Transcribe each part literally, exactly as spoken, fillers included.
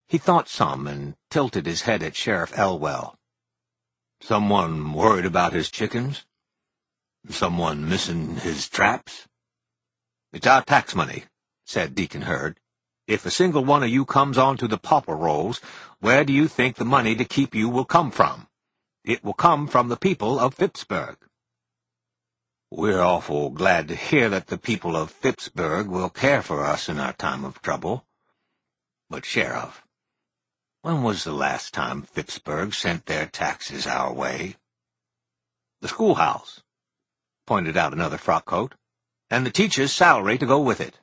He thought some and tilted his head at Sheriff Elwell. "Someone worried about his chickens? Someone missing his traps?" "It's our tax money," said Deacon Hurd. "If a single one of you comes onto the pauper rolls, where do you think the money to keep you will come from? It will come from the people of Phippsburg." "We're awful glad to hear that the people of Phippsburg will care for us in our time of trouble. But, Sheriff, when was the last time Phippsburg sent their taxes our way?" "The schoolhouse," pointed out another frock-coat, "and the teacher's salary to go with it."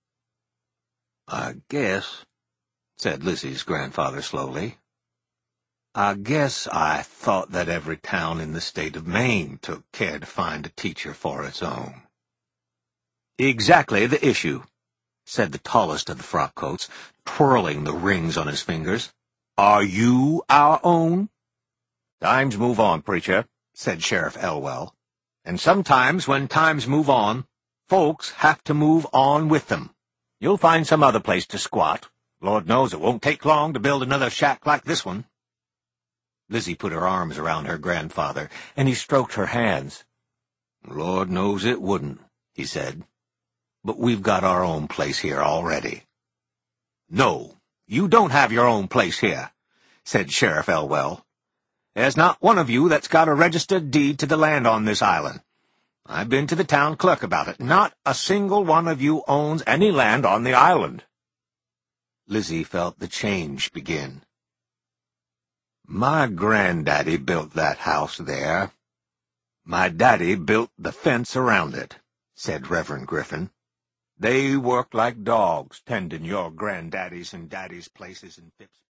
"I guess," said Lizzie's grandfather slowly, "I guess I thought that every town in the state of Maine took care to find a teacher for its own." "Exactly the issue," said the tallest of the frock-coats, twirling the rings on his fingers. "Are you our own?" "Times move on, preacher," said Sheriff Elwell. "And sometimes when times move on, folks have to move on with them. You'll find some other place to squat. Lord knows it won't take long to build another shack like this one." Lizzie put her arms around her grandfather, and he stroked her hands. "Lord knows it wouldn't," he said. "But we've got our own place here already." "No, you don't have your own place here," said Sheriff Elwell. "There's not one of you that's got a registered deed to the land on this island. I've been to the town clerk about it. Not a single one of you owns any land on the island." Lizzie felt the change begin. "My granddaddy built that house there. My daddy built the fence around it," said Reverend Griffin. "They worked like dogs tending your granddaddies and daddies' places in Phipps."